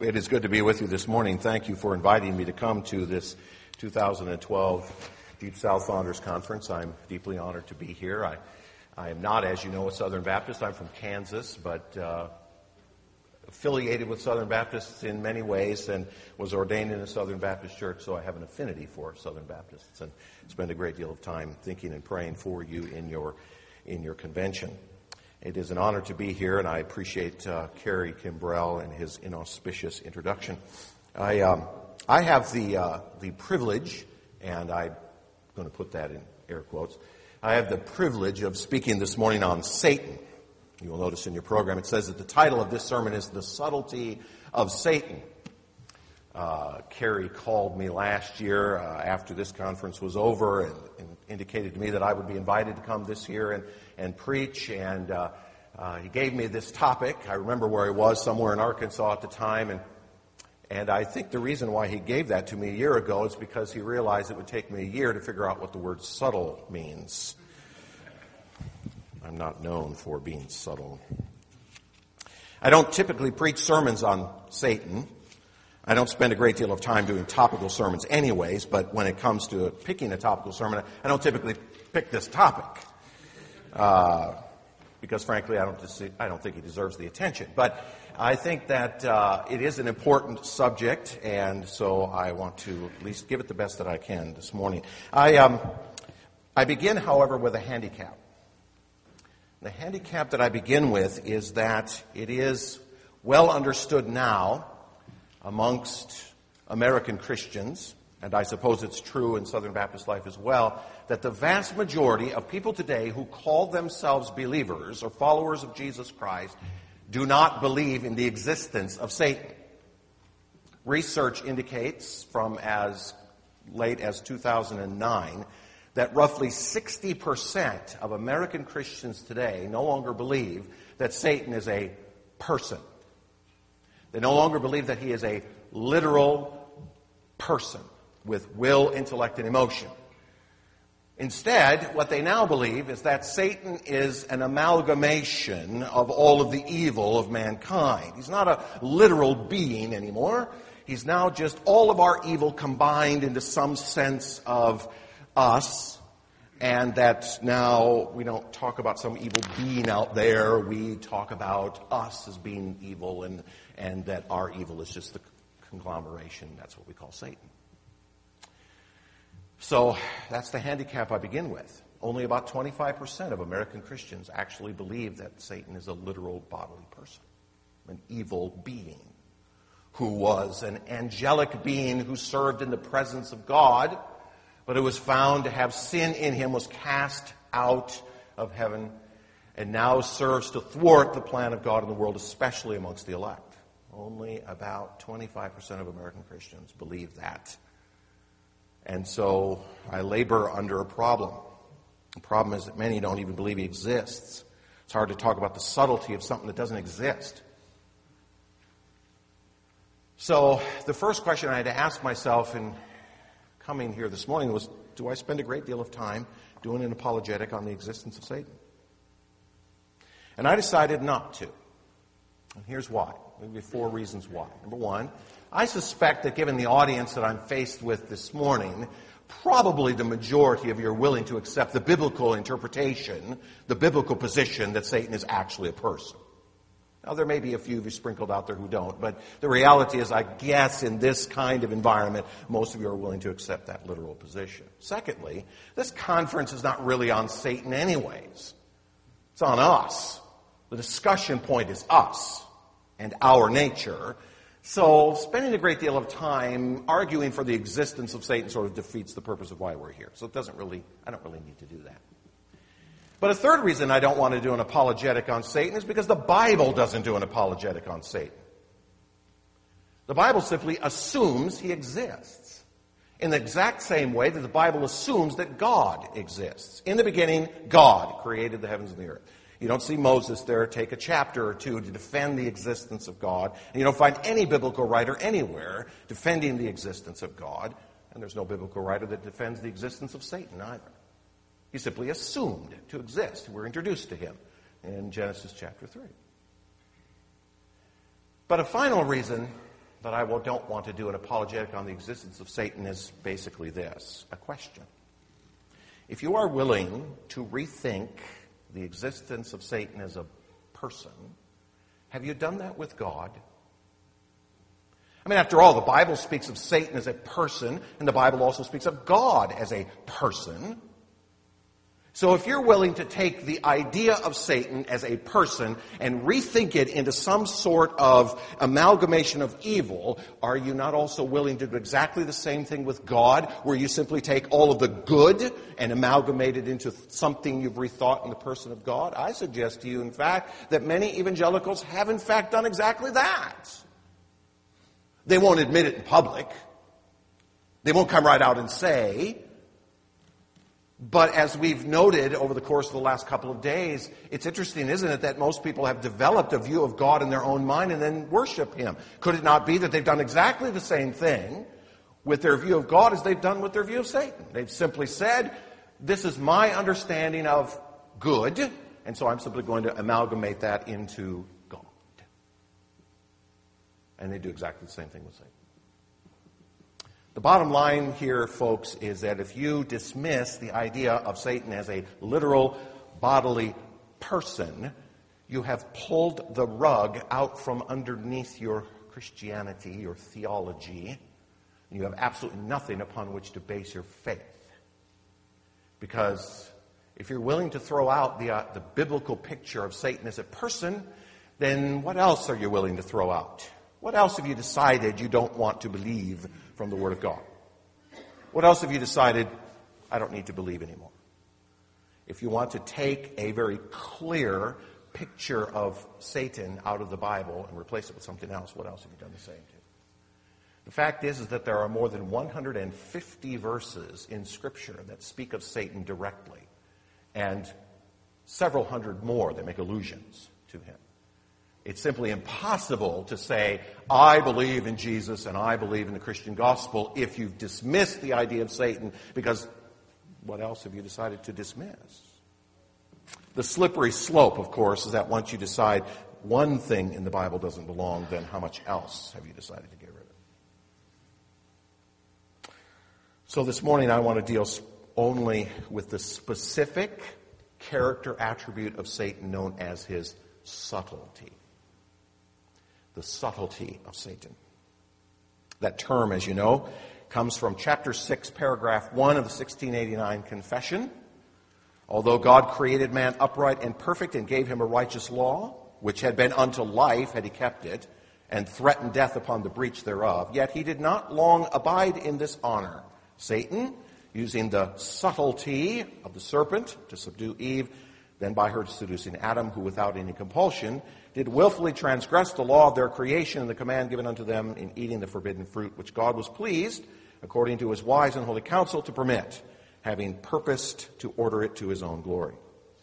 It is good to be with you this morning. Thank you for inviting me to come to this 2012 Deep South Founders Conference. I'm deeply honored to be here. I am not, as you know, a Southern Baptist. I'm from Kansas, but affiliated with Southern Baptists in many ways and was ordained in a Southern Baptist church, so I have an affinity for Southern Baptists and spend a great deal of time thinking and praying for you in your convention. It is an honor to be here, and I appreciate Kerry Kimbrell and his inauspicious introduction. I have the privilege, and I'm going to put that in air quotes, I have the privilege of speaking this morning on Satan. You will notice in your program it says that the title of this sermon is The Subtlety of Satan. Kerry called me last year after this conference was over and indicated to me that I would be invited to come this year and preach, and he gave me this topic. I remember where he was, somewhere in Arkansas at the time, and I think the reason why he gave that to me a year ago is because he realized it would take me a year to figure out what the word subtle means. I'm not known for being subtle. I don't typically preach sermons on Satan. I don't spend a great deal of time doing topical sermons anyways, but when it comes to picking a topical sermon, I don't typically pick this topic. Because frankly, I don't think he deserves the attention. But I think that it is an important subject, and so I want to at least give it the best that I can this morning. I begin, however, with a handicap. The handicap that I begin with is that it is well understood now amongst American Christians, and I suppose it's true in Southern Baptist life as well, that the vast majority of people today who call themselves believers or followers of Jesus Christ do not believe in the existence of Satan. Research indicates from as late as 2009 that roughly 60% of American Christians today no longer believe that Satan is a person. They no longer believe that he is a literal person with will, intellect, and emotion. Instead, what they now believe is that Satan is an amalgamation of all of the evil of mankind. He's not a literal being anymore. He's now just all of our evil combined into some sense of us, and that now we don't talk about some evil being out there. We talk about us as being evil, and that our evil is just the conglomeration. That's what we call Satan. So that's the handicap I begin with. Only about 25% of American Christians actually believe that Satan is a literal bodily person, an evil being, who was an angelic being who served in the presence of God, but who was found to have sin in him, was cast out of heaven, and now serves to thwart the plan of God in the world, especially amongst the elect. Only about 25% of American Christians believe that. And so I labor under a problem. The problem is that many don't even believe he exists. It's hard to talk about the subtlety of something that doesn't exist. So the first question I had to ask myself in coming here this morning was, do I spend a great deal of time doing an apologetic on the existence of Satan? And I decided not to. And here's why. Maybe 4 reasons why. Number one, I suspect that given the audience that I'm faced with this morning, probably the majority of you are willing to accept the biblical interpretation, the biblical position that Satan is actually a person. Now, there may be a few of you sprinkled out there who don't, but the reality is, I guess, in this kind of environment, most of you are willing to accept that literal position. Secondly, this conference is not really on Satan anyways. It's on us. The discussion point is us and our nature. So spending a great deal of time arguing for the existence of Satan sort of defeats the purpose of why we're here. So I don't really need to do that. But a third reason I don't want to do an apologetic on Satan is because the Bible doesn't do an apologetic on Satan. The Bible simply assumes he exists in the exact same way that the Bible assumes that God exists. In the beginning, God created the heavens and the earth. You don't see Moses there take a chapter or two to defend the existence of God. And you don't find any biblical writer anywhere defending the existence of God. And there's no biblical writer that defends the existence of Satan either. He simply assumed to exist. We're introduced to him in Genesis chapter 3. But a final reason that I don't want to do an apologetic on the existence of Satan is basically this, a question. If you are willing to rethink the existence of Satan as a person, have you done that with God? I mean, after all, the Bible speaks of Satan as a person, and the Bible also speaks of God as a person. So if you're willing to take the idea of Satan as a person and rethink it into some sort of amalgamation of evil, are you not also willing to do exactly the same thing with God, where you simply take all of the good and amalgamate it into something you've rethought in the person of God? I suggest to you, in fact, that many evangelicals have in fact done exactly that. They won't admit it in public. They won't come right out and say. But as we've noted over the course of the last couple of days, it's interesting, isn't it, that most people have developed a view of God in their own mind and then worship Him. Could it not be that they've done exactly the same thing with their view of God as they've done with their view of Satan? They've simply said, this is my understanding of good, and so I'm simply going to amalgamate that into God. And they do exactly the same thing with Satan. The bottom line here, folks, is that if you dismiss the idea of Satan as a literal bodily person, you have pulled the rug out from underneath your Christianity, your theology, and you have absolutely nothing upon which to base your faith. Because if you're willing to throw out the biblical picture of Satan as a person, then what else are you willing to throw out? What else have you decided you don't want to believe from the Word of God? What else have you decided I don't need to believe anymore? If you want to take a very clear picture of Satan out of the Bible and replace it with something else, what else have you done the same to? The fact is that there are more than 150 verses in Scripture that speak of Satan directly, and several hundred more that make allusions to him. It's simply impossible to say, I believe in Jesus and I believe in the Christian gospel if you've dismissed the idea of Satan, because what else have you decided to dismiss? The slippery slope, of course, is that once you decide one thing in the Bible doesn't belong, then how much else have you decided to get rid of? So this morning I want to deal only with the specific character attribute of Satan known as his subtlety. The subtlety of Satan. That term, as you know, comes from chapter 6, paragraph 1 of the 1689 Confession. Although God created man upright and perfect and gave him a righteous law, which had been unto life had he kept it, and threatened death upon the breach thereof, yet he did not long abide in this honor. Satan, using the subtlety of the serpent to subdue Eve, then by her seducing Adam, who without any compulsion did willfully transgress the law of their creation and the command given unto them in eating the forbidden fruit, which God was pleased, according to his wise and holy counsel, to permit, having purposed to order it to his own glory.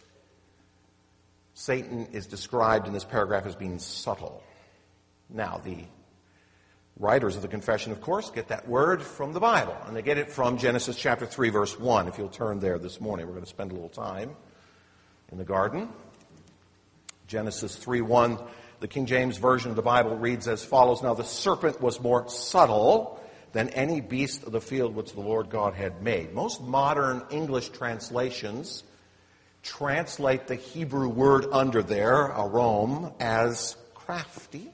Satan is described in this paragraph as being subtle. Now, the writers of the confession, of course, get that word from the Bible, and they get it from Genesis chapter 3, verse 1. If you'll turn there this morning, we're going to spend a little time in the garden. Genesis 3:1, the King James Version of the Bible reads as follows, Now the serpent was more subtle than any beast of the field which the Lord God had made. Most modern English translations translate the Hebrew word under there, arom, as crafty.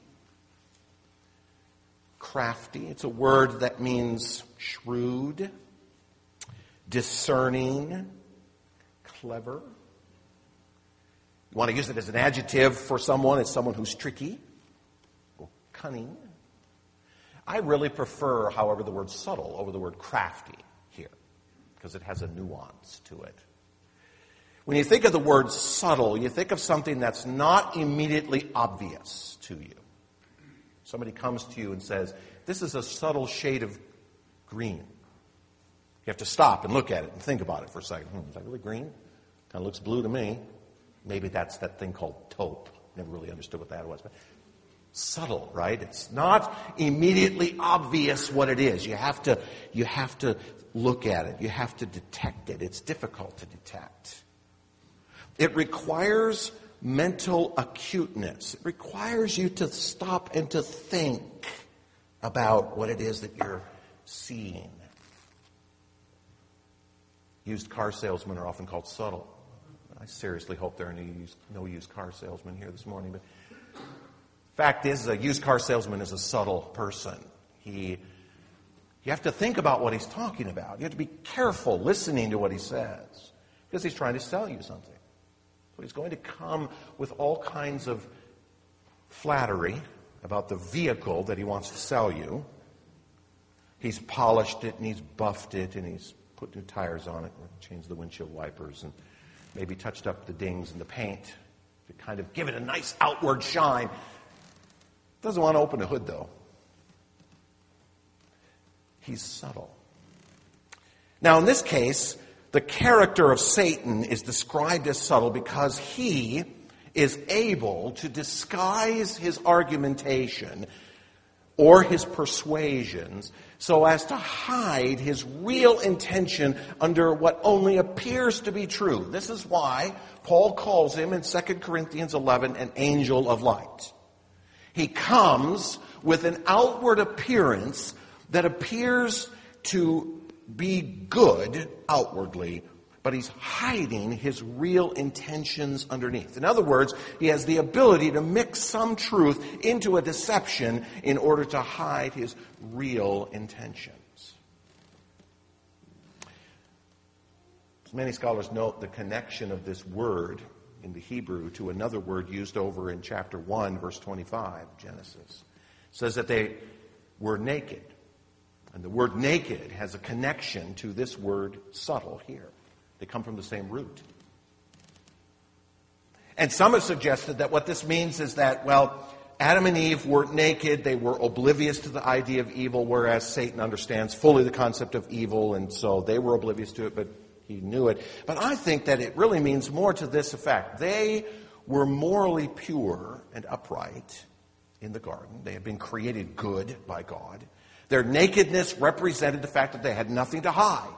Crafty. It's a word that means shrewd, discerning, clever. You want to use it as an adjective for someone, it's someone who's tricky or cunning. I really prefer, however, the word subtle over the word crafty here, because it has a nuance to it. When you think of the word subtle, you think of something that's not immediately obvious to you. Somebody comes to you and says, this is a subtle shade of green. You have to stop and look at it and think about it for a second. Is that really green? Kind of looks blue to me. Maybe that's that thing called taupe. Never really understood what that was. But subtle, right? It's not immediately obvious what it is. You have to look at it. You have to detect it. It's difficult to detect. It requires mental acuteness. It requires you to stop and to think about what it is that you're seeing. Used car salesmen are often called subtle. I seriously hope there are no used car salesmen here this morning. But fact is, a used car salesman is a subtle person. You have to think about what he's talking about. You have to be careful listening to what he says, because he's trying to sell you something. So he's going to come with all kinds of flattery about the vehicle that he wants to sell you. He's polished it and he's buffed it and he's put new tires on it, or changed the windshield wipers, and maybe touched up the dings and the paint to kind of give it a nice outward shine. Doesn't want to open the hood, though. He's subtle. Now, in this case, the character of Satan is described as subtle because he is able to disguise his argumentation or his persuasions so as to hide his real intention under what only appears to be true. This is why Paul calls him in 2 Corinthians 11 an angel of light. He comes with an outward appearance that appears to be good outwardly, but he's hiding his real intentions underneath. In other words, he has the ability to mix some truth into a deception in order to hide his real intentions. Many scholars note the connection of this word in the Hebrew to another word used over in chapter 1, verse 25, Genesis. It says that they were naked. And the word naked has a connection to this word subtle here. They come from the same root. And some have suggested that what this means is that, well, Adam and Eve were naked. They were oblivious to the idea of evil, whereas Satan understands fully the concept of evil, and so they were oblivious to it, but he knew it. But I think that it really means more to this effect. They were morally pure and upright in the garden. They had been created good by God. Their nakedness represented the fact that they had nothing to hide.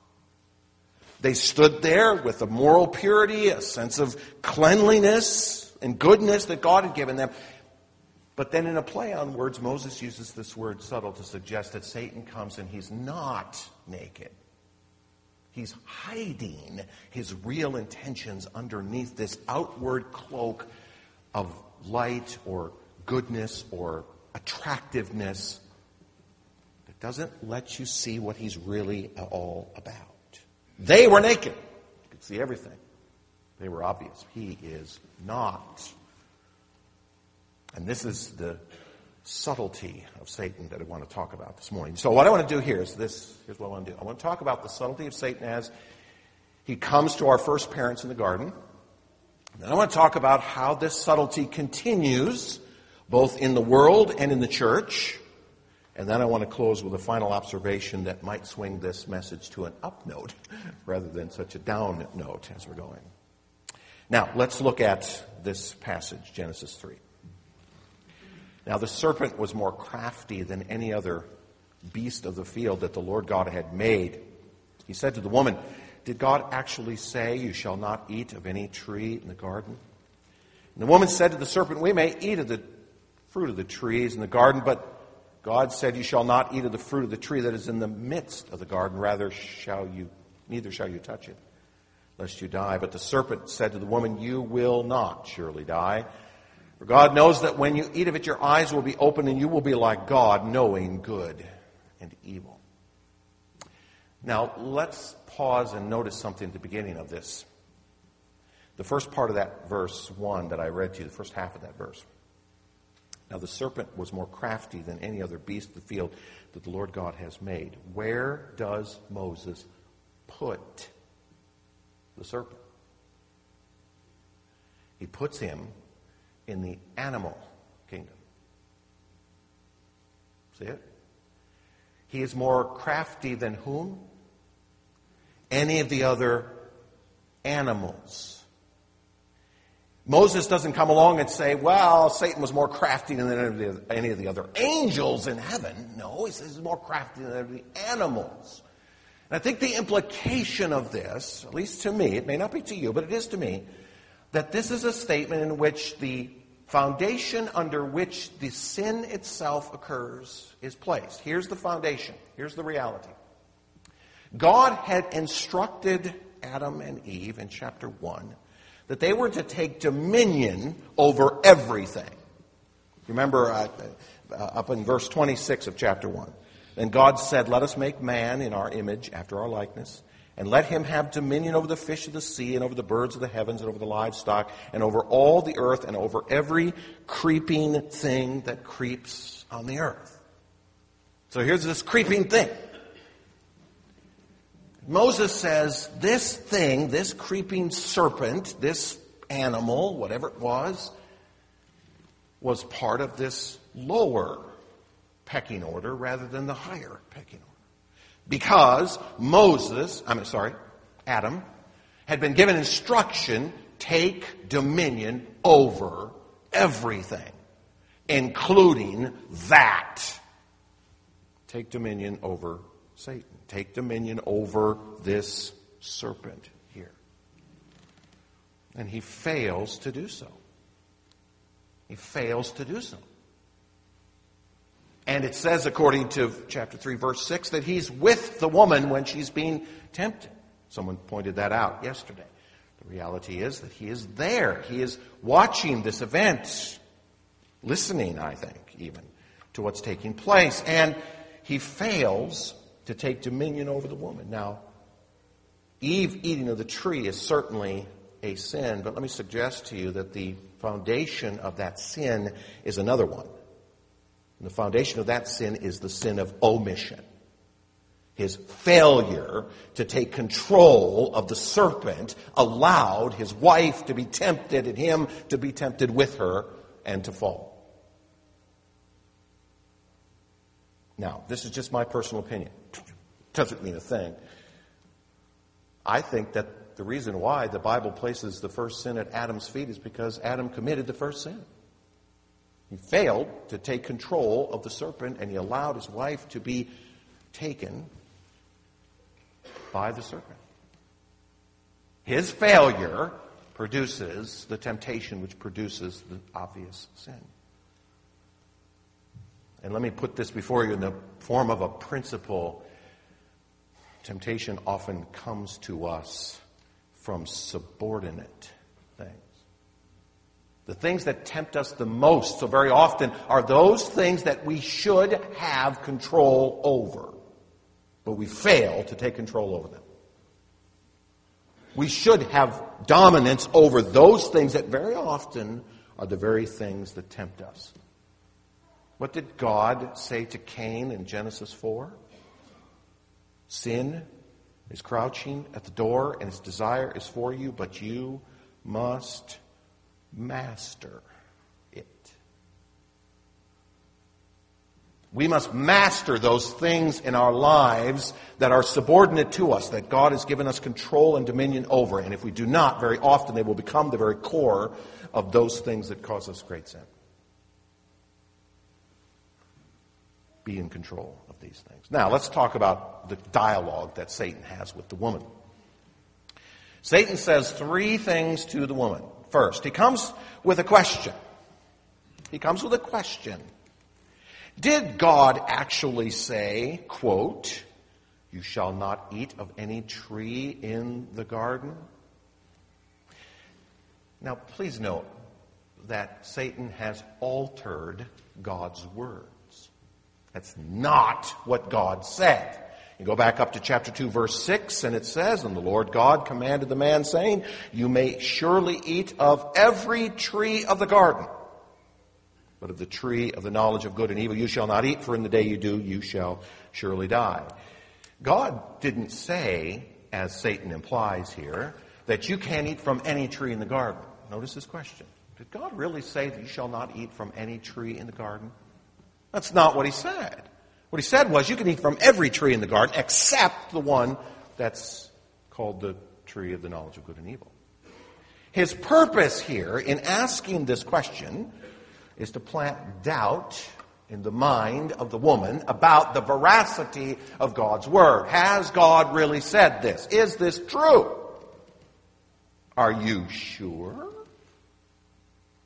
They stood there with a moral purity, a sense of cleanliness and goodness that God had given them. But then in a play on words, Moses uses this word subtle to suggest that Satan comes and he's not naked. He's hiding his real intentions underneath this outward cloak of light or goodness or attractiveness that doesn't let you see what he's really all about. They were naked. You could see everything. They were obvious. He is not. And this is the subtlety of Satan that I want to talk about this morning. So what I want to do here is this. Here's what I want to do. I want to talk about the subtlety of Satan as he comes to our first parents in the garden. And then I want to talk about how this subtlety continues both in the world and in the church. And then I want to close with a final observation that might swing this message to an up note rather than such a down note as we're going. Now, let's look at this passage, Genesis 3. Now, the serpent was more crafty than any other beast of the field that the Lord God had made. He said to the woman, "Did God actually say you shall not eat of any tree in the garden?" And the woman said to the serpent, "We may eat of the fruit of the trees in the garden, but God said, you shall not eat of the fruit of the tree that is in the midst of the garden. Neither shall you touch it, lest you die." But the serpent said to the woman, "You will not surely die. For God knows that when you eat of it, your eyes will be open and you will be like God, knowing good and evil." Now, let's pause and notice something at the beginning of this. The first part of that verse 1 that I read to you, the first half of that verse. Now, the serpent was more crafty than any other beast of the field that the Lord God has made. Where does Moses put the serpent? He puts him in the animal kingdom. See it? He is more crafty than whom? Any of the other animals. Moses doesn't come along and say, well, Satan was more crafty than any of the other angels in heaven. No, he says he's more crafty than any of the animals. And I think the implication of this, at least to me, it may not be to you, but it is to me, that this is a statement in which the foundation under which the sin itself occurs is placed. Here's the foundation. Here's the reality. God had instructed Adam and Eve in chapter 1 that they were to take dominion over everything. Remember up in verse 26 of chapter 1. Then God said, "Let us make man in our image, after our likeness, and let him have dominion over the fish of the sea, and over the birds of the heavens, and over the livestock, and over all the earth, and over every creeping thing that creeps on the earth." So here's this creeping thing. Moses says, this thing, this creeping serpent, this animal, whatever it was part of this lower pecking order rather than the higher pecking order. Because Adam, had been given instruction, take dominion over everything, including that. Take dominion over Satan. Take dominion over this serpent here. And he fails to do so. He fails to do so. And it says, according to chapter 3, verse 6, that he's with the woman when she's being tempted. Someone pointed that out yesterday. The reality is that he is there. He is watching this event, listening, I think, even, to what's taking place. And he fails to take dominion over the woman. Now, Eve eating of the tree is certainly a sin, but let me suggest to you that the foundation of that sin is another one. And the foundation of that sin is the sin of omission. His failure to take control of the serpent allowed his wife to be tempted and him to be tempted with her and to fall. Now, this is just my personal opinion. Doesn't mean a thing. I think that the reason why the Bible places the first sin at Adam's feet is because Adam committed the first sin. He failed to take control of the serpent, and he allowed his wife to be taken by the serpent. His failure produces the temptation which produces the obvious sin. And let me put this before you in the form of a principle. Temptation often comes to us from subordinate things. The things that tempt us the most so very often are those things that we should have control over, but we fail to take control over them. We should have dominance over those things that very often are the very things that tempt us. What did God say to Cain in Genesis 4? Sin is crouching at the door, and its desire is for you, but you must master it. We must master those things in our lives that are subordinate to us, that God has given us control and dominion over. And if we do not, very often they will become the very core of those things that cause us great sin. Be in control of these things. Now, let's talk about the dialogue that Satan has with the woman. Satan says three things to the woman. First, he comes with a question. He comes with a question. Did God actually say, quote, "You shall not eat of any tree in the garden"? Now, please note that Satan has altered God's words. That's not what God said. You go back up to chapter 2, verse 6, and it says, "And the Lord God commanded the man, saying, You may surely eat of every tree of the garden, but of the tree of the knowledge of good and evil you shall not eat, for in the day you do, you shall surely die." God didn't say, as Satan implies here, that you can't eat from any tree in the garden. Notice this question. Did God really say that you shall not eat from any tree in the garden? That's not what he said. What he said was you can eat from every tree in the garden except the one that's called the tree of the knowledge of good and evil. His purpose here in asking this question is to plant doubt in the mind of the woman about the veracity of God's word. Has God really said this? Is this true? Are you sure?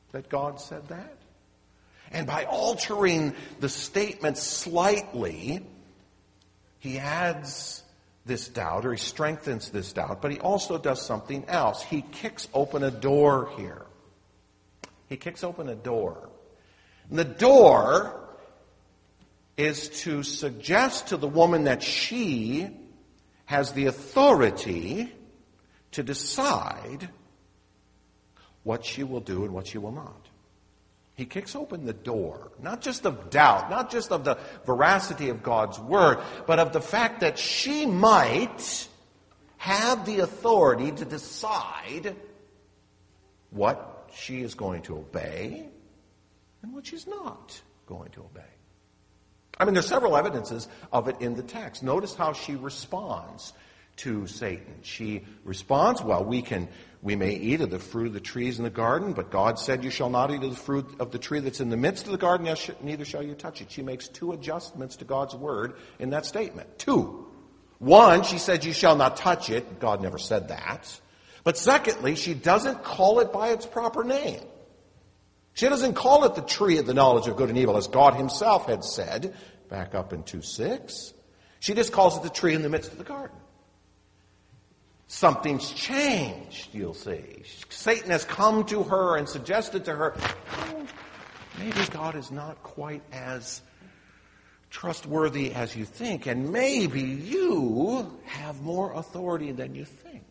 that God said that? And by altering the statement slightly, he adds this doubt, or he strengthens this doubt, but he also does something else. He kicks open a door here. He kicks open a door. And the door is to suggest to the woman that she has the authority to decide what she will do and what she will not. He kicks open the door, not just of doubt, not just of the veracity of God's word, but of the fact that she might have the authority to decide what she is going to obey and what she's not going to obey. I mean, there's several evidences of it in the text. Notice how she responds to Satan. She responds, well, we may eat of the fruit of the trees in the garden, but God said you shall not eat of the fruit of the tree that's in the midst of the garden, neither shall you touch it. She makes two adjustments to God's word in that statement. Two. One, she said you shall not touch it. God never said that. But secondly, she doesn't call it by its proper name. She doesn't call it the tree of the knowledge of good and evil, as God himself had said, back up in 2:6. She just calls it the tree in the midst of the garden. Something's changed, you'll see. Satan has come to her and suggested to her, oh, maybe God is not quite as trustworthy as you think, and maybe you have more authority than you think.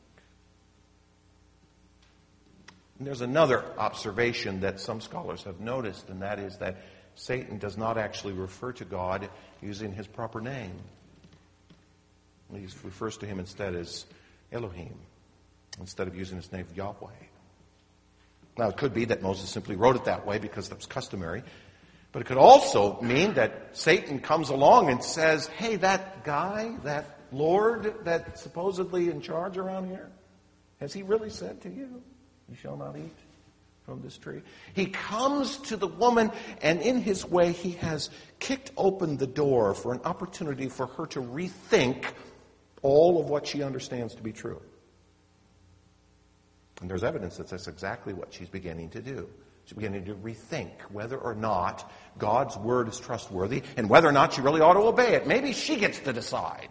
And there's another observation that some scholars have noticed, and that is that Satan does not actually refer to God using his proper name. He refers to him instead as Elohim, instead of using his name Yahweh. Now, it could be that Moses simply wrote it that way because that was customary, but it could also mean that Satan comes along and says, hey, that guy, that Lord that's supposedly in charge around here, has he really said to you, you shall not eat from this tree? He comes to the woman, and in his way, he has kicked open the door for an opportunity for her to rethink all of what she understands to be true. And there's evidence that that's exactly what she's beginning to do. She's beginning to rethink whether or not God's word is trustworthy and whether or not she really ought to obey it. Maybe she gets to decide.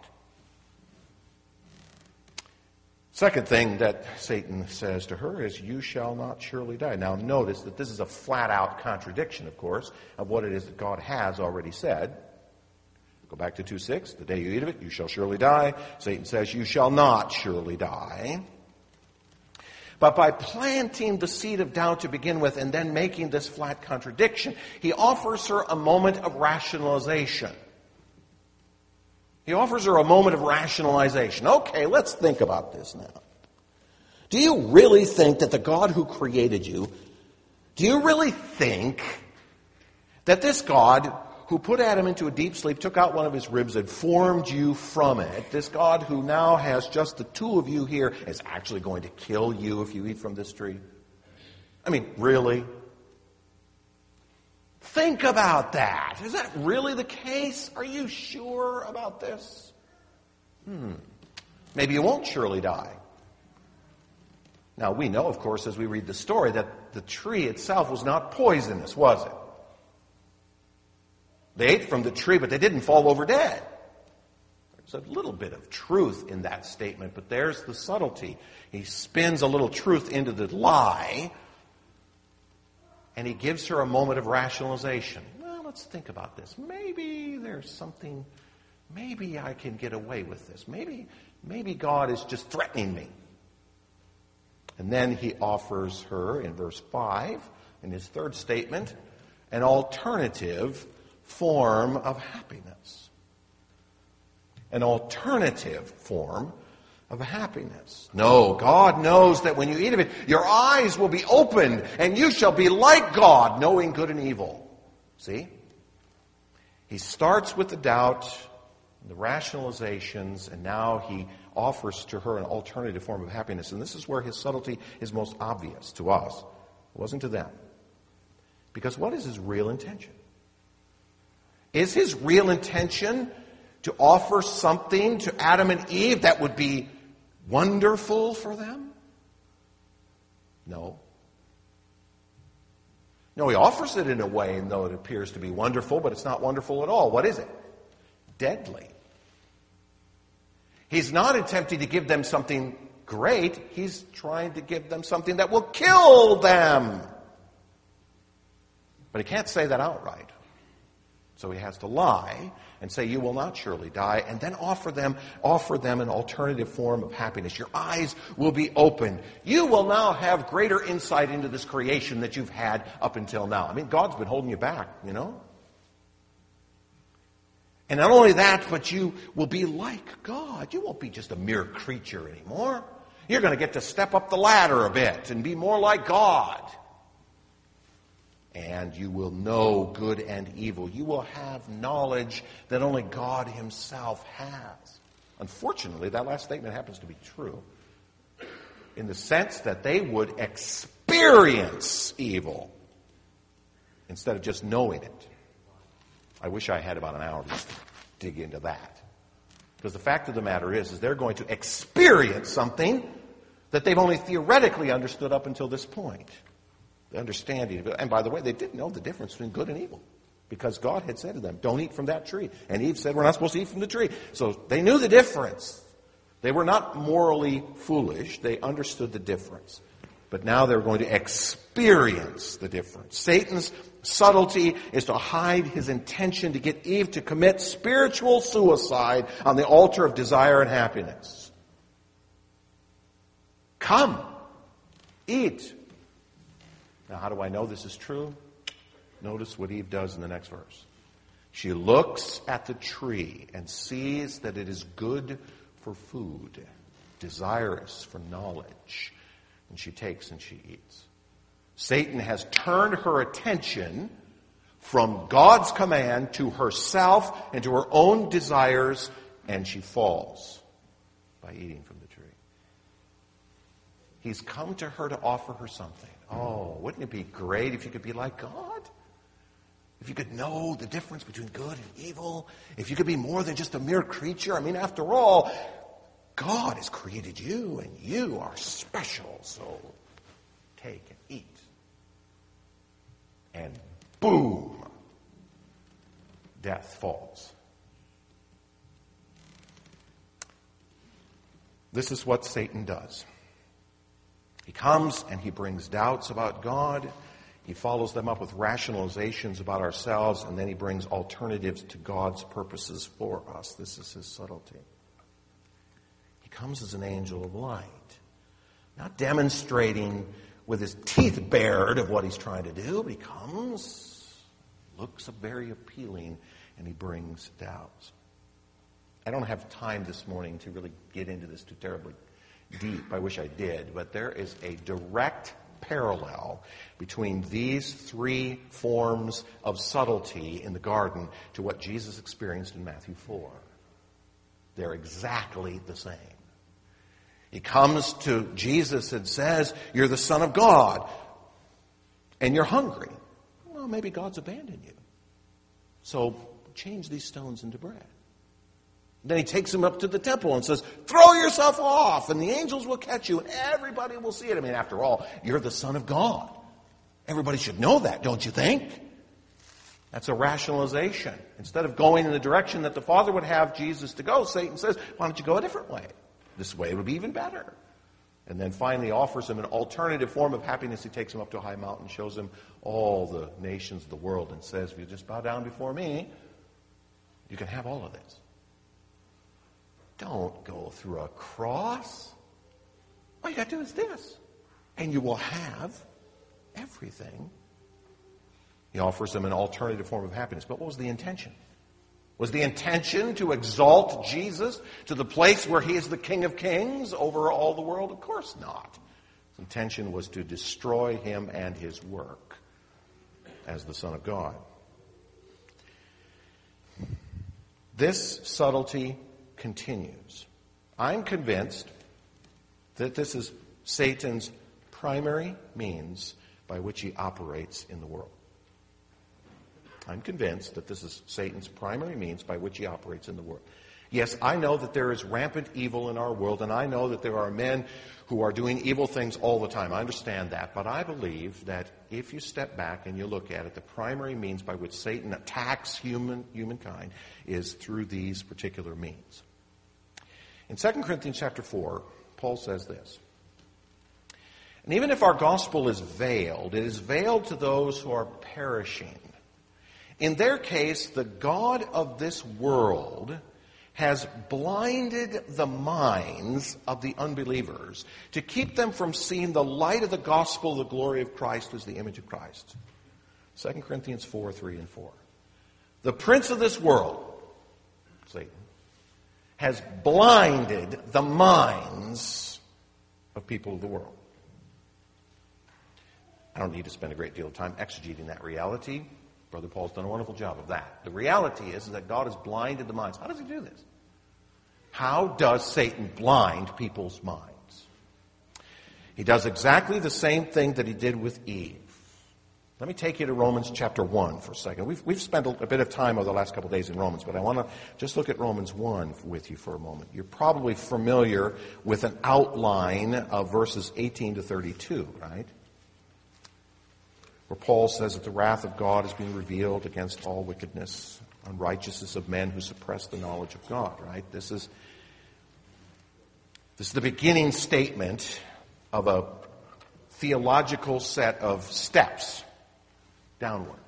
Second thing that Satan says to her is, you shall not surely die. Now notice that this is a flat-out contradiction, of course, of what it is that God has already said. Go back to 2:6. The day you eat of it, you shall surely die. Satan says, you shall not surely die. But by planting the seed of doubt to begin with and then making this flat contradiction, he offers her a moment of rationalization. He offers her a moment of rationalization. Okay, let's think about this now. Do you really think that the God who created you, do you really think that this God who put Adam into a deep sleep, took out one of his ribs and formed you from it, this God who now has just the two of you here, is actually going to kill you if you eat from this tree? I mean, really? Think about that. Is that really the case? Are you sure about this? Maybe you won't surely die. Now, we know, of course, as we read the story, that the tree itself was not poisonous, was it? They ate from the tree, but they didn't fall over dead. There's a little bit of truth in that statement, but there's the subtlety. He spins a little truth into the lie, and he gives her a moment of rationalization. Well, let's think about this. Maybe there's something, maybe I can get away with this. Maybe God is just threatening me. And then he offers her, in verse 5, in his third statement, an alternative form of happiness. An alternative form of happiness. No, God knows that when you eat of it, your eyes will be opened, and you shall be like God, knowing good and evil. See? He starts with the doubt, the rationalizations, and now he offers to her an alternative form of happiness. And this is where his subtlety is most obvious to us. It wasn't to them. Because what is his real intention? Is his real intention to offer something to Adam and Eve that would be wonderful for them? No. No, he offers it in a way, and though it appears to be wonderful, but it's not wonderful at all. What is it? Deadly. He's not attempting to give them something great. He's trying to give them something that will kill them. But he can't say that outright. So he has to lie and say, you will not surely die, and then offer them an alternative form of happiness. Your eyes will be opened. You will now have greater insight into this creation that you've had up until now. I mean, God's been holding you back, you know. And not only that, but you will be like God. You won't be just a mere creature anymore. You're going to get to step up the ladder a bit and be more like God. And you will know good and evil. You will have knowledge that only God himself has. Unfortunately, that last statement happens to be true, in the sense that they would experience evil instead of just knowing it. I wish I had about an hour to just dig into that. Because the fact of the matter is they're going to experience something that they've only theoretically understood up until this point. The understanding of it. And by the way, they didn't know the difference between good and evil. Because God had said to them, don't eat from that tree. And Eve said, we're not supposed to eat from the tree. So they knew the difference. They were not morally foolish. They understood the difference. But now they're going to experience the difference. Satan's subtlety is to hide his intention to get Eve to commit spiritual suicide on the altar of desire and happiness. Come, eat. Now, how do I know this is true? Notice what Eve does in the next verse. She looks at the tree and sees that it is good for food, desirous for knowledge. And she takes and she eats. Satan has turned her attention from God's command to herself and to her own desires, and she falls by eating from the tree. He's come to her to offer her something. Oh, wouldn't it be great if you could be like God? If you could know the difference between good and evil? If you could be more than just a mere creature? I mean, after all, God has created you, and you are special. So take and eat. And boom, death falls. This is what Satan does. He comes and he brings doubts about God. He follows them up with rationalizations about ourselves, and then he brings alternatives to God's purposes for us. This is his subtlety. He comes as an angel of light, not demonstrating with his teeth bared of what he's trying to do, but he comes, looks very appealing, and he brings doubts. I don't have time this morning to really get into this too terribly deep. I wish I did, but there is a direct parallel between these three forms of subtlety in the garden to what Jesus experienced in Matthew 4. They're exactly the same. He comes to Jesus and says, you're the Son of God, and you're hungry. Well, maybe God's abandoned you. So change these stones into bread. Then he takes him up to the temple and says, throw yourself off, and the angels will catch you, and everybody will see it. I mean, after all, you're the Son of God. Everybody should know that, don't you think? That's a rationalization. Instead of going in the direction that the Father would have Jesus to go, Satan says, why don't you go a different way? This way would be even better. And then finally offers him an alternative form of happiness. He takes him up to a high mountain, shows him all the nations of the world, and says, if you just bow down before me, you can have all of this. Don't go through a cross. All you got to do is this, and you will have everything. He offers them an alternative form of happiness. But what was the intention? Was the intention to exalt Jesus to the place where he is the King of Kings over all the world? Of course not. His intention was to destroy him and his work as the Son of God. This subtlety continues. I'm convinced that this is Satan's primary means by which he operates in the world. I'm convinced that this is Satan's primary means by which he operates in the world. Yes, I know that there is rampant evil in our world, and I know that there are men who are doing evil things all the time. I understand that. But I believe that if you step back and you look at it, the primary means by which Satan attacks humankind is through these particular means. In 2 Corinthians chapter 4, Paul says this. And even if our gospel is veiled, it is veiled to those who are perishing. In their case, the God of this world has blinded the minds of the unbelievers to keep them from seeing the light of the gospel, the glory of Christ, who is the image of Christ. 2 Corinthians 4, 3 and 4. The prince of this world, Satan, has blinded the minds of people of the world. I don't need to spend a great deal of time exegeting that reality. Brother Paul's done a wonderful job of that. The reality is that God has blinded the minds. How does he do this? How does Satan blind people's minds? He does exactly the same thing that he did with Eve. Let me take you to Romans chapter 1 for a second. We've spent a bit of time over the last couple of days in Romans, but I want to just look at Romans 1 with you for a moment. You're probably familiar with an outline of verses 18 to 32, right? Where Paul says that the wrath of God is being revealed against all wickedness, unrighteousness of men who suppress the knowledge of God, right? This is the beginning statement of a theological set of steps downward.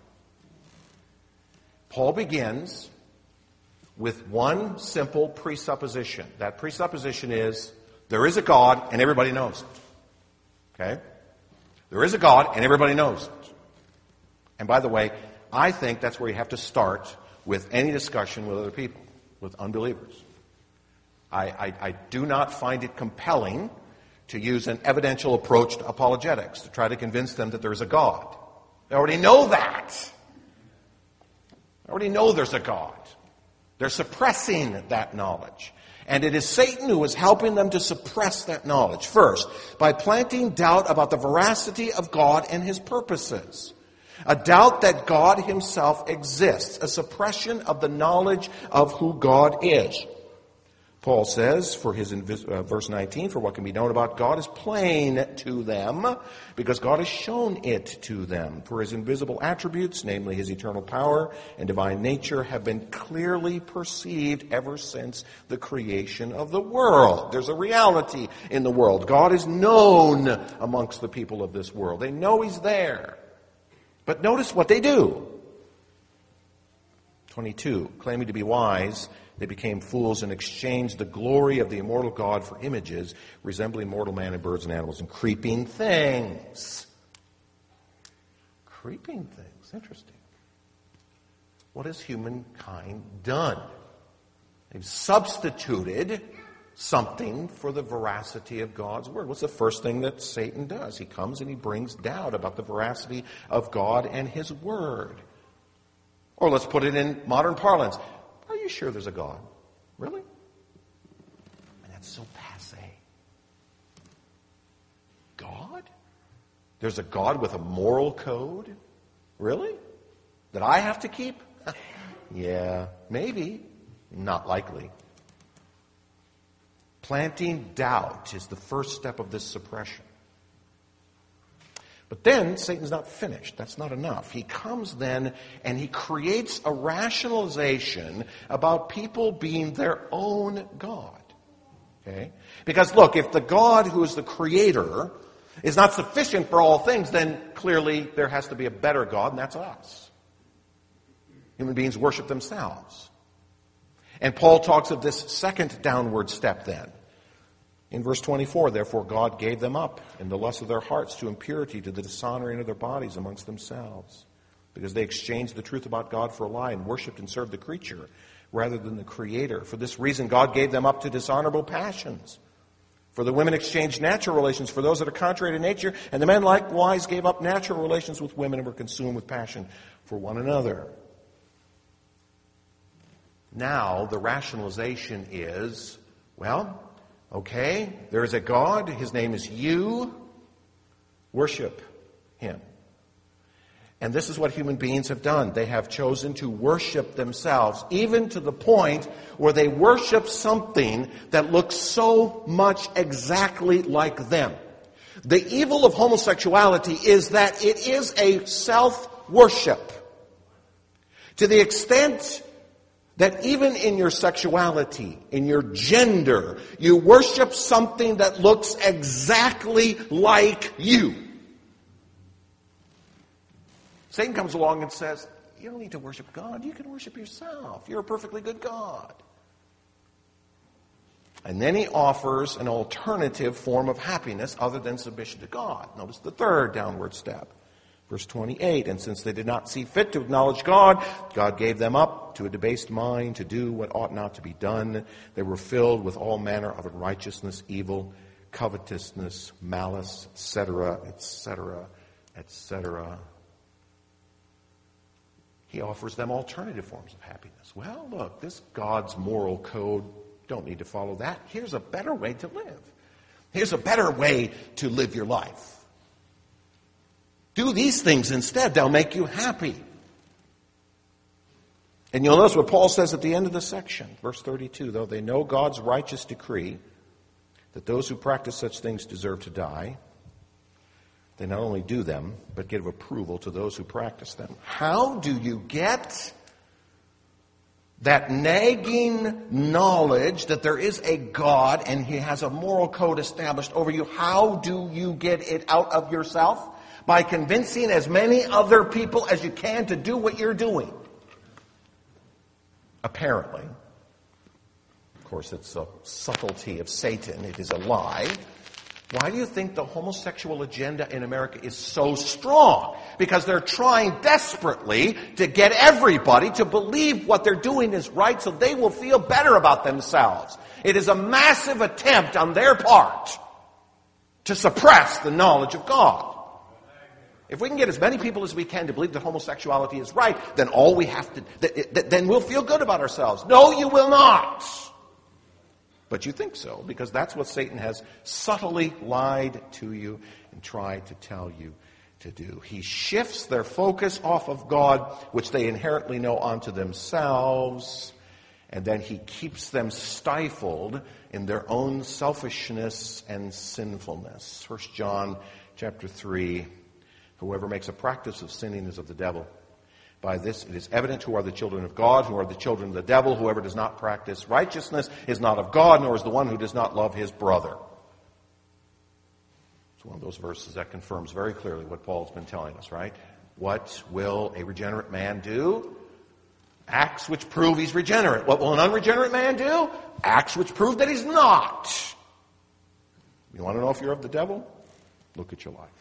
Paul begins with one simple presupposition. That presupposition is there is a God and everybody knows it. Okay? There is a God and everybody knows it. And by the way, I think that's where you have to start with any discussion with other people, with unbelievers. I do not find it compelling to use an evidential approach to apologetics, to try to convince them that there is a God. They already know that. They already know there's a God. They're suppressing that knowledge. And it is Satan who is helping them to suppress that knowledge. First, by planting doubt about the veracity of God and his purposes. A doubt that God himself exists. A suppression of the knowledge of who God is. Paul says, verse 19, for what can be known about God is plain to them, because God has shown it to them. For his invisible attributes, namely his eternal power and divine nature, have been clearly perceived ever since the creation of the world. There's a reality in the world. God is known amongst the people of this world. They know he's there. But notice what they do. 22, claiming to be wise, they became fools and exchanged the glory of the immortal God for images resembling mortal man and birds and animals and creeping things. Creeping things. Interesting. What has humankind done? They've substituted something for the veracity of God's word. What's the first thing that Satan does? He comes and he brings doubt about the veracity of God and his word. Or let's put it in modern parlance. Are you sure there's a God? Really? And that's so passé. God? There's a God with a moral code? Really? That I have to keep? Yeah, maybe. Not likely. Planting doubt is the first step of this suppression. But then Satan's not finished. That's not enough. He comes then and he creates a rationalization about people being their own God. Okay? Because look, if the God who is the creator is not sufficient for all things, then clearly there has to be a better God, and that's us. Human beings worship themselves. And Paul talks of this second downward step then. In verse 24, therefore God gave them up in the lust of their hearts to impurity, to the dishonoring of their bodies amongst themselves, because they exchanged the truth about God for a lie and worshipped and served the creature rather than the Creator. For this reason God gave them up to dishonorable passions. For the women exchanged natural relations for those that are contrary to nature, and the men likewise gave up natural relations with women and were consumed with passion for one another. Now the rationalization is, well, okay, there is a God. His name is you. Worship him. And this is what human beings have done. They have chosen to worship themselves, even to the point where they worship something that looks so much exactly like them. The evil of homosexuality is that it is a self-worship. To the extent that even in your sexuality, in your gender, you worship something that looks exactly like you. Satan comes along and says, you don't need to worship God. You can worship yourself. You're a perfectly good God. And then he offers an alternative form of happiness other than submission to God. Notice the third downward step. Verse 28, and since they did not see fit to acknowledge God, God gave them up to a debased mind to do what ought not to be done. They were filled with all manner of unrighteousness, evil, covetousness, malice, etc., etc., etc. He offers them alternative forms of happiness. Well, look, this God's moral code, don't need to follow that. Here's a better way to live. Here's a better way to live your life. Do these things instead. They'll make you happy. And you'll notice what Paul says at the end of the section, verse 32, though they know God's righteous decree that those who practice such things deserve to die, they not only do them, but give approval to those who practice them. How do you get that nagging knowledge that there is a God and he has a moral code established over you? How do you get it out of yourself? By convincing as many other people as you can to do what you're doing. Apparently. Of course, it's a subtlety of Satan. It is a lie. Why do you think the homosexual agenda in America is so strong? Because they're trying desperately to get everybody to believe what they're doing is right so they will feel better about themselves. It is a massive attempt on their part to suppress the knowledge of God. If we can get as many people as we can to believe that homosexuality is right, then all we have to, then we'll feel good about ourselves. No, you will not. But you think so, because that's what Satan has subtly lied to you and tried to tell you to do. He shifts their focus off of God, which they inherently know, onto themselves, and then he keeps them stifled in their own selfishness and sinfulness. 1 John chapter 3, whoever makes a practice of sinning is of the devil. By this it is evident who are the children of God, who are the children of the devil. Whoever does not practice righteousness is not of God, nor is the one who does not love his brother. It's one of those verses that confirms very clearly what Paul's been telling us, right? What will a regenerate man do? Acts which prove he's regenerate. What will an unregenerate man do? Acts which prove that he's not. You want to know if you're of the devil? Look at your life.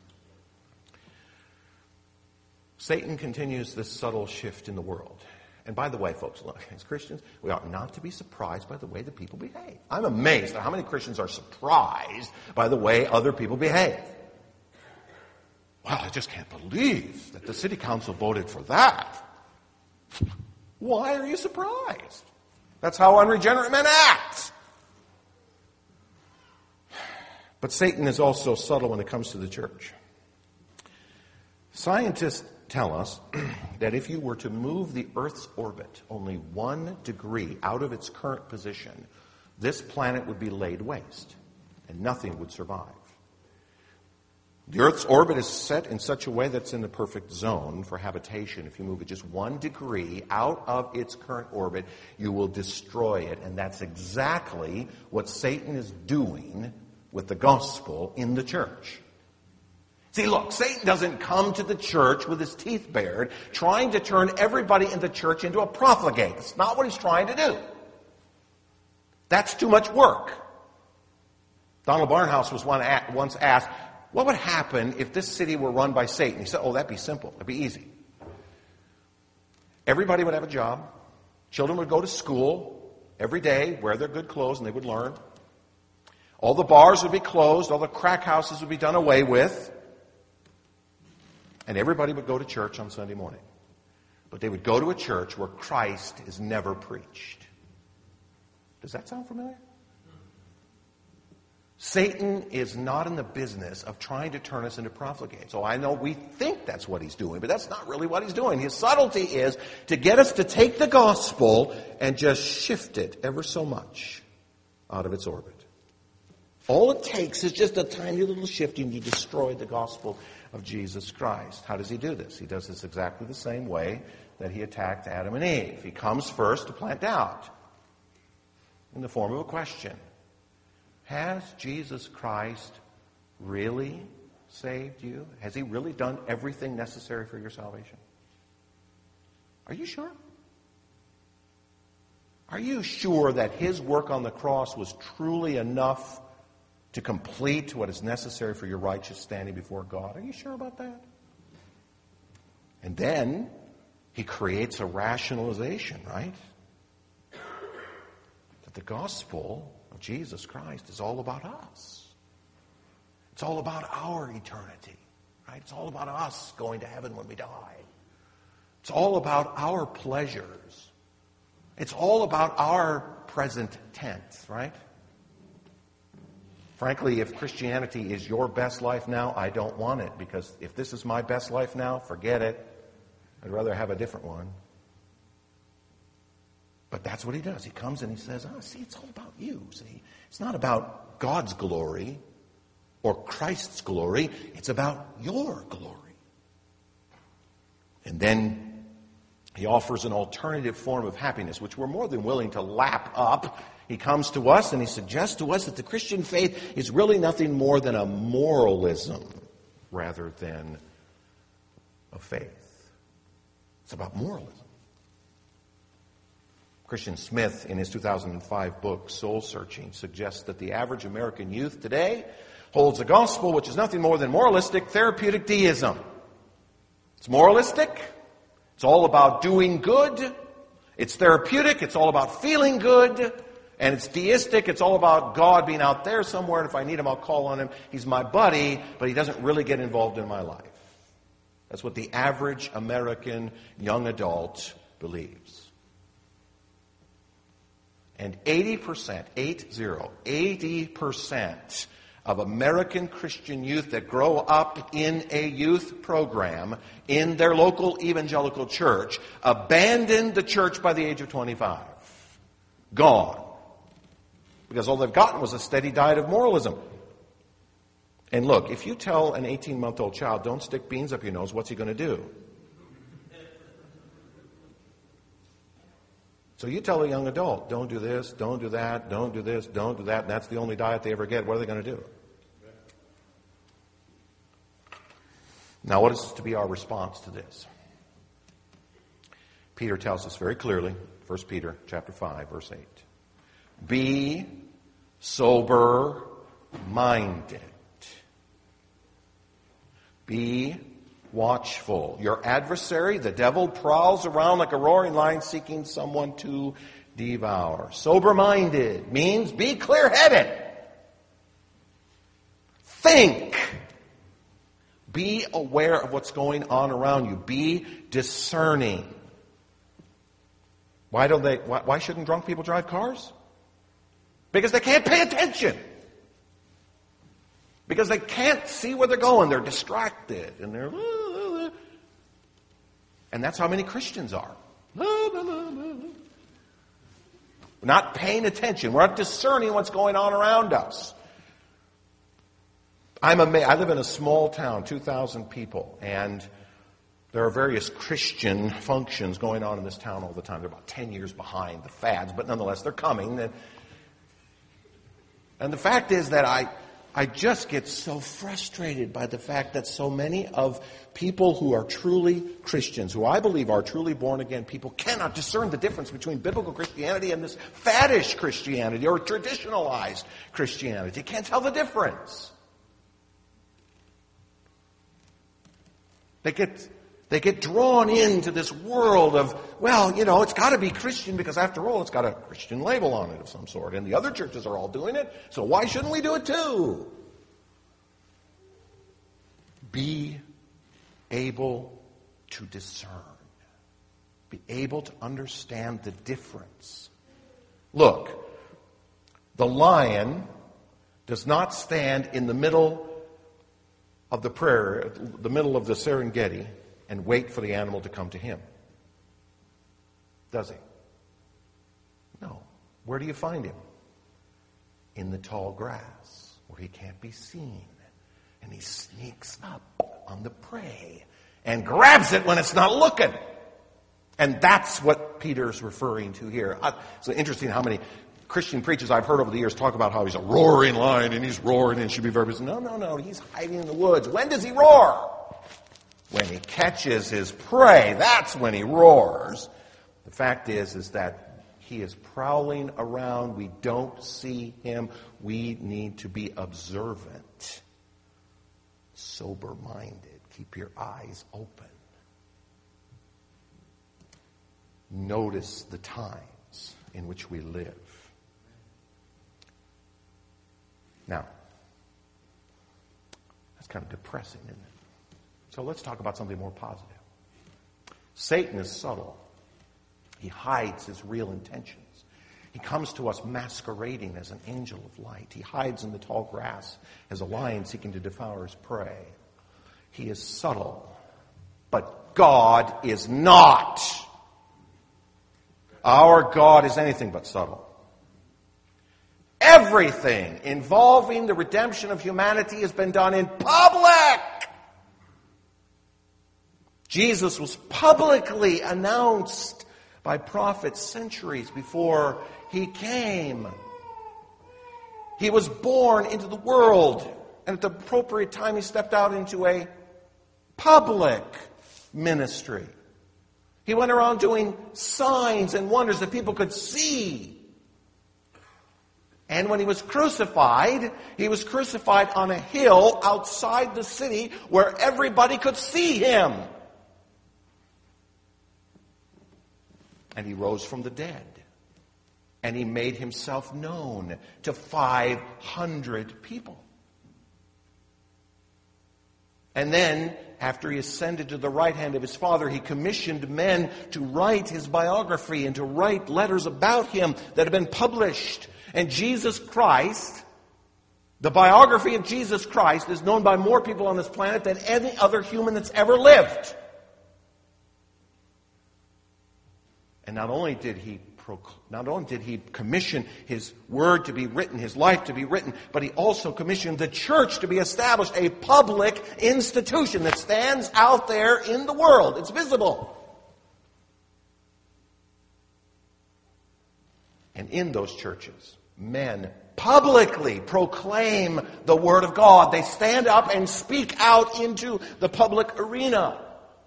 Satan continues this subtle shift in the world. And by the way, folks, look, as Christians, we ought not to be surprised by the way that people behave. I'm amazed at how many Christians are surprised by the way other people behave. Well, I just can't believe that the city council voted for that. Why are you surprised? That's how unregenerate men act. But Satan is also subtle when it comes to the church. Scientists tell us that if you were to move the Earth's orbit only 1 degree out of its current position, this planet would be laid waste and nothing would survive. The Earth's orbit is set in such a way that's in the perfect zone for habitation. If you move it just 1 degree out of its current orbit, you will destroy it. And that's exactly what Satan is doing with the gospel in the church. See, look, Satan doesn't come to the church with his teeth bared, trying to turn everybody in the church into a profligate. That's not what he's trying to do. That's too much work. Donald Barnhouse was once asked, what would happen if this city were run by Satan? He said, oh, that'd be simple. That'd be easy. Everybody would have a job. Children would go to school every day, wear their good clothes, and they would learn. All the bars would be closed. All the crack houses would be done away with. And everybody would go to church on Sunday morning. But they would go to a church where Christ is never preached. Does that sound familiar? Satan is not in the business of trying to turn us into profligates. So I know we think that's what he's doing, but that's not really what he's doing. His subtlety is to get us to take the gospel and just shift it ever so much out of its orbit. All it takes is just a tiny little shifting to destroy the gospel of Jesus Christ. How does he do this? He does this exactly the same way that he attacked Adam and Eve. He comes first to plant doubt in the form of a question. Has Jesus Christ really saved you? Has he really done everything necessary for your salvation? Are you sure? Are you sure that his work on the cross was truly enough to complete what is necessary for your righteous standing before God? Are you sure about that? And then he creates a rationalization, right? That the gospel of Jesus Christ is all about us. It's all about our eternity, right? It's all about us going to heaven when we die. It's all about our pleasures. It's all about our present tense, right? Frankly, if Christianity is your best life now, I don't want it, because if this is my best life now, forget it. I'd rather have a different one. But that's what he does. He comes and he says, see, it's all about you, see. It's not about God's glory or Christ's glory. It's about your glory. And then he offers an alternative form of happiness, which we're more than willing to lap up. He comes to us and he suggests to us that the Christian faith is really nothing more than a moralism rather than a faith. It's about moralism. Christian Smith, in his 2005 book, Soul Searching, suggests that the average American youth today holds a gospel which is nothing more than moralistic, therapeutic deism. It's moralistic. It's all about doing good. It's therapeutic. It's all about feeling good. And it's deistic. It's all about God being out there somewhere, and if I need him, I'll call on him. He's my buddy, but he doesn't really get involved in my life. That's what the average American young adult believes. And 80% of American Christian youth that grow up in a youth program in their local evangelical church abandoned the church by the age of 25. Gone. Because all they've gotten was a steady diet of moralism. And look, if you tell an 18-month-old child, don't stick beans up your nose, what's he going to do? So you tell a young adult, don't do this, don't do that, don't do this, don't do that, and that's the only diet they ever get. What are they going to do? Now, what is to be our response to this? Peter tells us very clearly, 1 Peter chapter 5, verse 8. Be sober-minded. Be watchful. Your adversary, the devil, prowls around like a roaring lion seeking someone to devour. Sober-minded means be clear-headed. Think. Be aware of what's going on around you. Be discerning. Why shouldn't drunk people drive cars? Because they can't pay attention. Because they can't see where they're going. They're distracted. And they're... And that's how many Christians are. We're not paying attention. We're not discerning what's going on around us. I live in a small town, 2,000 people, and there are various Christian functions going on in this town all the time. They're about 10 years behind the fads, but nonetheless, they're coming. And the fact is that I just get so frustrated by the fact that so many of people who are truly Christians, who I believe are truly born again people, cannot discern the difference between biblical Christianity and this faddish Christianity or traditionalized Christianity. They can't tell the difference. They get drawn into this world of, well, it's got to be Christian because after all, it's got a Christian label on it of some sort. And the other churches are all doing it, so why shouldn't we do it too? Be able to discern. Be able to understand the difference. Look, the lion does not stand in the middle of the prairie, the middle of the Serengeti, and wait for the animal to come to him. Does he? No. Where do you find him? In the tall grass, where he can't be seen. And he sneaks up on the prey and grabs it when it's not looking. And that's what Peter's referring to here. It's interesting how many Christian preachers I've heard over the years talk about how he's a roaring lion and he's roaring and should be very busy. No. He's hiding in the woods. When does he roar? When he catches his prey. That's when he roars. The fact is that he is prowling around. We don't see him. We need to be observant, sober-minded. Keep your eyes open. Notice the times in which we live. Now, that's kind of depressing, isn't it? So let's talk about something more positive. Satan is subtle. He hides his real intentions. He comes to us masquerading as an angel of light. He hides in the tall grass as a lion seeking to devour his prey. He is subtle, but God is not. Our God is anything but subtle. Everything involving the redemption of humanity has been done in public. Jesus was publicly announced by prophets centuries before he came. He was born into the world, and at the appropriate time he stepped out into a public ministry. He went around doing signs and wonders that people could see. And when he was crucified on a hill outside the city where everybody could see him. And he rose from the dead. And he made himself known to 500 people. And then, after he ascended to the right hand of his Father, he commissioned men to write his biography and to write letters about him that have been published. And Jesus Christ, the biography of Jesus Christ, is known by more people on this planet than any other human that's ever lived. And not only did he commission his word to be written, his life to be written, but he also commissioned the church to be established, a public institution that stands out there in the world. It's visible. And in those churches, men publicly proclaim the Word of God. They stand up and speak out into the public arena.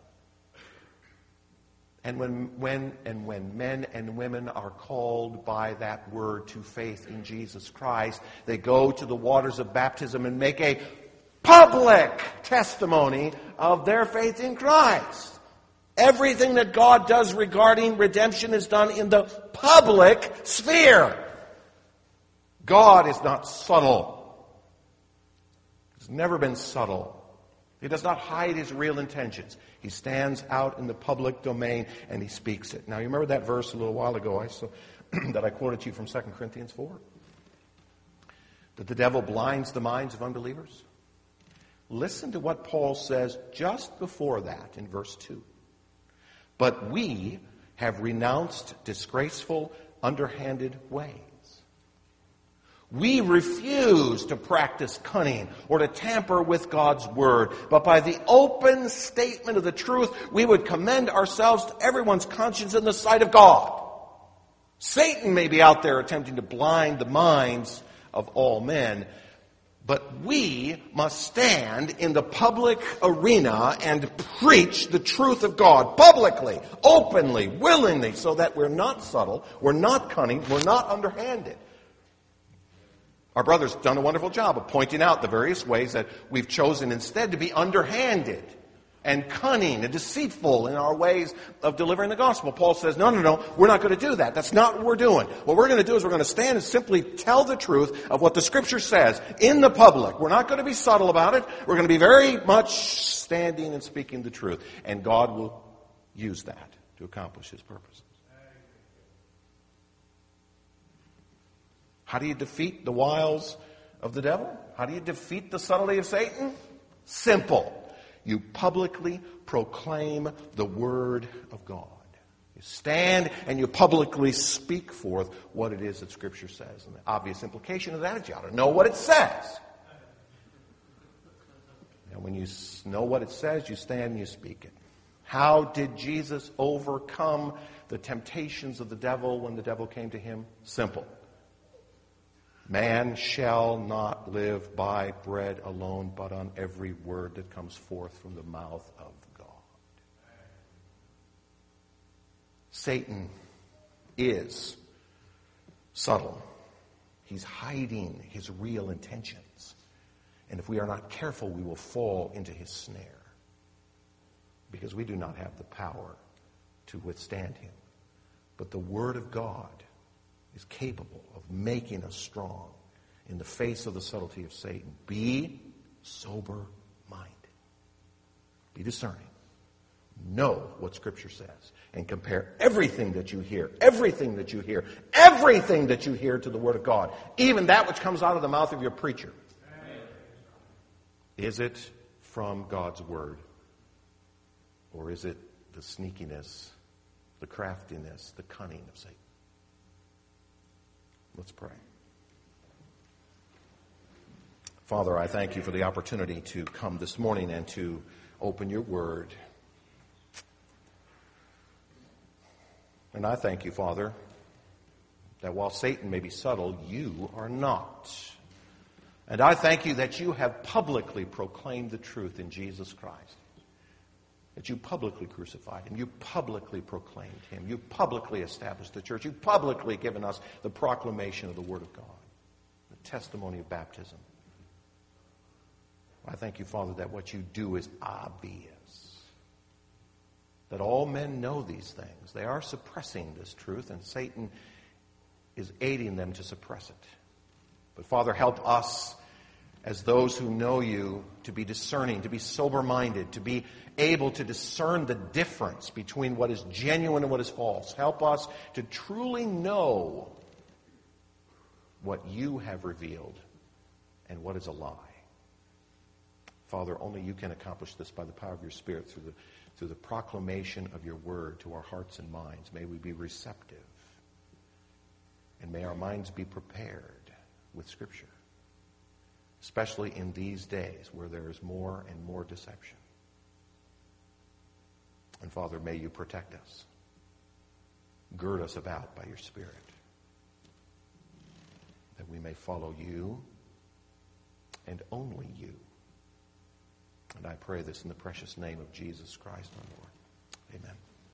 And when men and women are called by that word to faith in Jesus Christ, they go to the waters of baptism and make a public testimony of their faith in Christ. Everything that God does regarding redemption is done in the public sphere. God is not subtle. He's never been subtle. He does not hide his real intentions. He stands out in the public domain and he speaks it. Now, you remember that verse a little while ago that I quoted to you from 2 Corinthians 4? That the devil blinds the minds of unbelievers? Listen to what Paul says just before that in verse 2. But we have renounced disgraceful, underhanded ways. We refuse to practice cunning or to tamper with God's word, but by the open statement of the truth, we would commend ourselves to everyone's conscience in the sight of God. Satan may be out there attempting to blind the minds of all men, but we must stand in the public arena and preach the truth of God publicly, openly, willingly, so that we're not subtle, we're not cunning, we're not underhanded. Our brother's done a wonderful job of pointing out the various ways that we've chosen instead to be underhanded and cunning and deceitful in our ways of delivering the gospel. Paul says, no, we're not going to do that. That's not what we're doing. What we're going to do is we're going to stand and simply tell the truth of what the Scripture says in the public. We're not going to be subtle about it. We're going to be very much standing and speaking the truth. And God will use that to accomplish his purposes. How do you defeat the wiles of the devil? How do you defeat the subtlety of Satan? Simple. You publicly proclaim the Word of God. You stand and you publicly speak forth what it is that Scripture says. And the obvious implication of that is you ought to know what it says. And when you know what it says, you stand and you speak it. How did Jesus overcome the temptations of the devil when the devil came to him? Simple. Man shall not live by bread alone, but on every word that comes forth from the mouth of God. Satan is subtle. He's hiding his real intentions. And if we are not careful, we will fall into his snare. Because we do not have the power to withstand him. But the Word of God is capable of making us strong in the face of the subtlety of Satan. Be sober-minded. Be discerning. Know what Scripture says. And compare everything that you hear to the Word of God. Even that which comes out of the mouth of your preacher. Amen. Is it from God's Word? Or is it the sneakiness, the craftiness, the cunning of Satan? Let's pray. Father, I thank you for the opportunity to come this morning and to open your Word. And I thank you, Father, that while Satan may be subtle, you are not. And I thank you that you have publicly proclaimed the truth in Jesus Christ. That you publicly crucified him. You publicly proclaimed him. You publicly established the church. You've publicly given us the proclamation of the Word of God. The testimony of baptism. I thank you, Father, that what you do is obvious. That all men know these things. They are suppressing this truth, and Satan is aiding them to suppress it. But Father, help us as those who know you to be discerning, to be sober-minded, to be able to discern the difference between what is genuine and what is false. Help us to truly know what you have revealed and what is a lie. Father, only you can accomplish this by the power of your Spirit through the proclamation of your word to our hearts and minds. May we be receptive, and may our minds be prepared with Scripture. Especially in these days where there is more and more deception. And Father, may you protect us. Gird us about by your Spirit. That we may follow you and only you. And I pray this in the precious name of Jesus Christ our Lord. Amen.